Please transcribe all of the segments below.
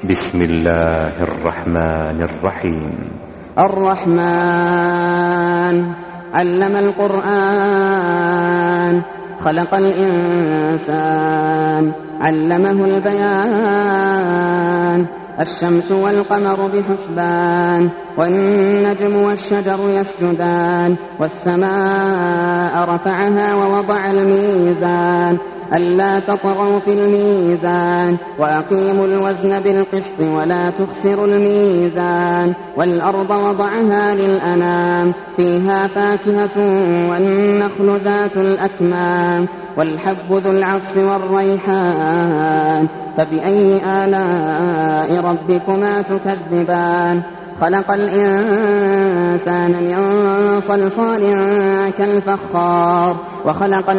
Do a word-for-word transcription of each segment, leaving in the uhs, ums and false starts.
بسم الله الرحمن الرحيم. الرحمن علم القرآن، خلق الإنسان، علمه البيان. الشمس والقمر بحسبان، والنجم والشجر يسجدان. والسماء رفعها ووضع الميزان، ألا تطغوا في الميزان، وأقيموا الوزن بالقسط ولا تخسروا الميزان. والأرض وضعها للأنام، فيها فاكهة والنخل ذات الأكمام، والحب ذو العصف والريحان. فبأي آلاء ربكما تكذبان؟ خلق الإنسان من صلصال كالفخار، وخلق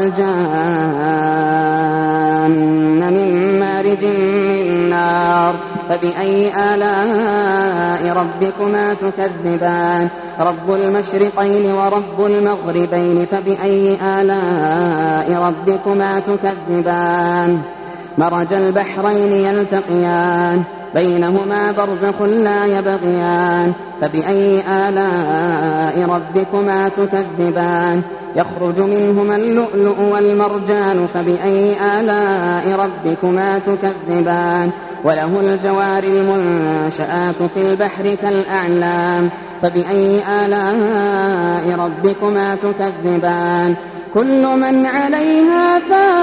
الجان من مارج من نار. فبأي آلاء ربكما تكذبان؟ رب المشرقين ورب المغربين، فبأي آلاء ربكما تكذبان؟ مرج البحرين يلتقيان، بينهما برزخ لا يبغيان. فبأي آلاء ربكما تكذبان؟ يخرج منهما اللؤلؤ والمرجان، فبأي آلاء ربكما تكذبان؟ وله الجوار المنشآت في البحر كالأعلام، فبأي آلاء ربكما تكذبان؟ كل من عليها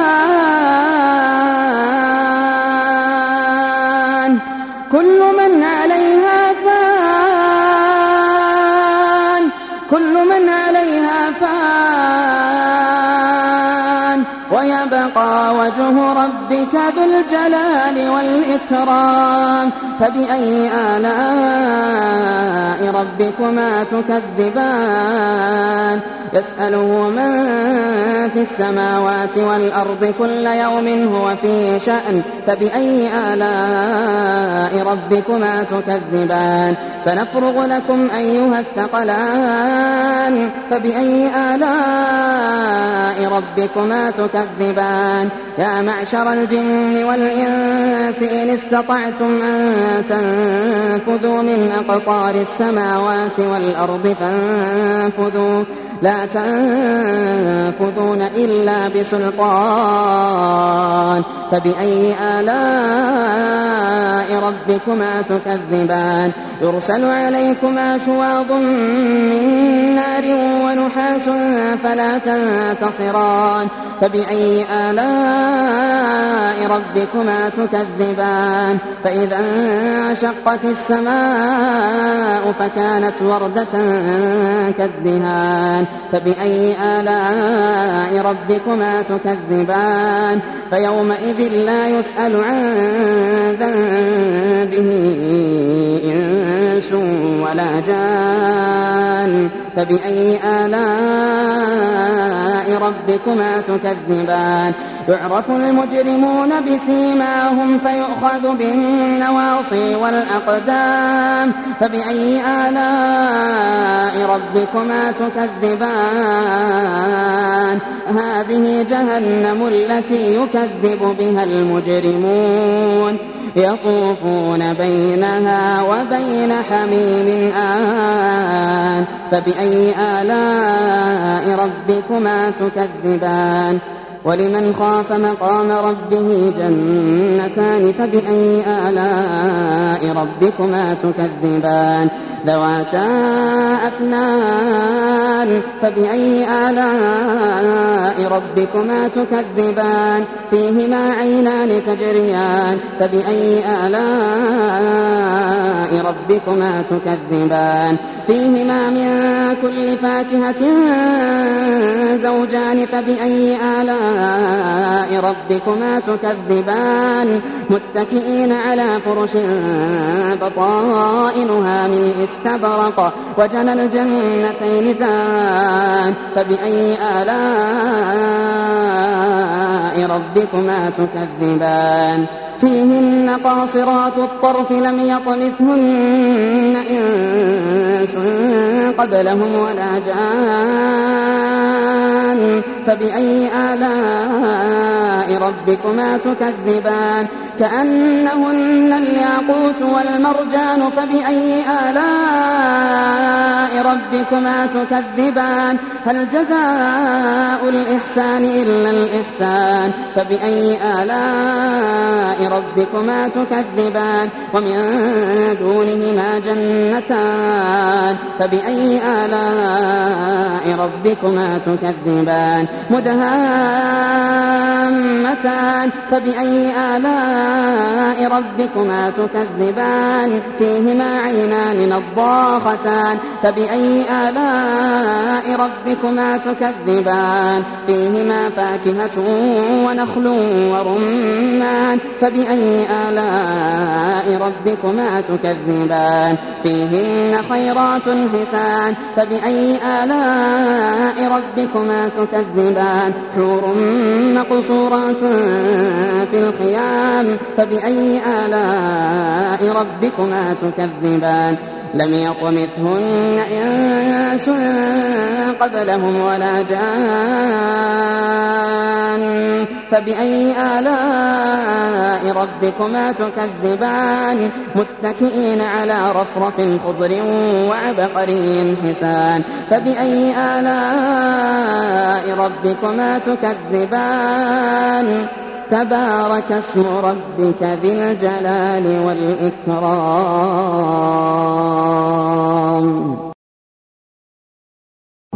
فان، كل من عليها فان، كل من عليها فان، ويبقى وجه ربك ذو الجلال والإكرام. فبأي آلاء ربكما تكذبان؟ يسأله من في السماوات والأرض كل يوم هو في شأن. فبأي آلاء ربكما تكذبان؟ سنفرغ لكم أيها الثقلان. فبأي آلاء ربكما تكذبان؟ يا معشر الجن والإنس إن استطعتم أن تنفذوا من أقطار السماوات والأرض فانفذوا، لا تنفذون إلا بسلطان. فبأي آلاء ربكما تكذبان؟ يرسل عليكما شواظ من نار ونحاس فلا تنتصران. فبأي آلاء ربكما تكذبان؟ فإذا انشقت السماء فكانت وردة كالدهان. فبأي آلاء ربكما تكذبان؟ فيومئذ لا يسأل عن ذنبه إنس ولا جان. فبأي آلاء ربكما تكذبان؟ يعرف المجرمون بسيماهم فيؤخذ بالنواصي والأقدام. فبأي آلاء ربكما تكذبان؟ هذه جهنم التي يكذب بها المجرمون، يطوفون بينها وبين حميم آن. فبأي آلاء ربكما تكذبان؟ ولمن خاف مقام ربه جنتان. فبأي آلاء ربكما تكذبان؟ ذواتا أفنان. فبأي آلاء ربكما تكذبان؟ فيهما عينان تجريان. فبأي آلاء ربكما تكذبان؟ فيهما من كل فاكهة زوجان. فبأي آلاء ربكما تكذبان؟ متكئين على فرش بطائنها من استبرق، وجنى الجنتين دان. فبأي آلاء ربكما تكذبان؟ فيهن قاصرات الطرف لم يطمثهن إنس قبلهم ولا جان. فبأي آلاء ربكما تكذبان؟ كأنهن الياقوت والمرجان فبأي آلاء ربكما تكذبان هل جزاء الإحسان إلا الإحسان فبأي آلاء ربكما تكذبان ومن دونهما جنتان فبأي آلاء ربكما تكذبان مدهامتان فبأي آلاء ربكما تكذبان فيهما عينان نضاختان فبأي آلاء ربكما تكذبان فيهما فاكهة ونخل ورمان فبأي آلاء ربكما تكذبان فيهن خيرات حسان فبأي آلاء ربكما تكذبان حور مقصورات في الخيام فبأي آلاء ربكما تكذبان لم يطمثهن إنس قبلهم ولا جان فبأي آلاء ربكما تكذبان متكئين على رفرف خضر وعبقري حسان فبأي آلاء ربكما تكذبان تبارك اسم ربك ذي الجلال والإكرام.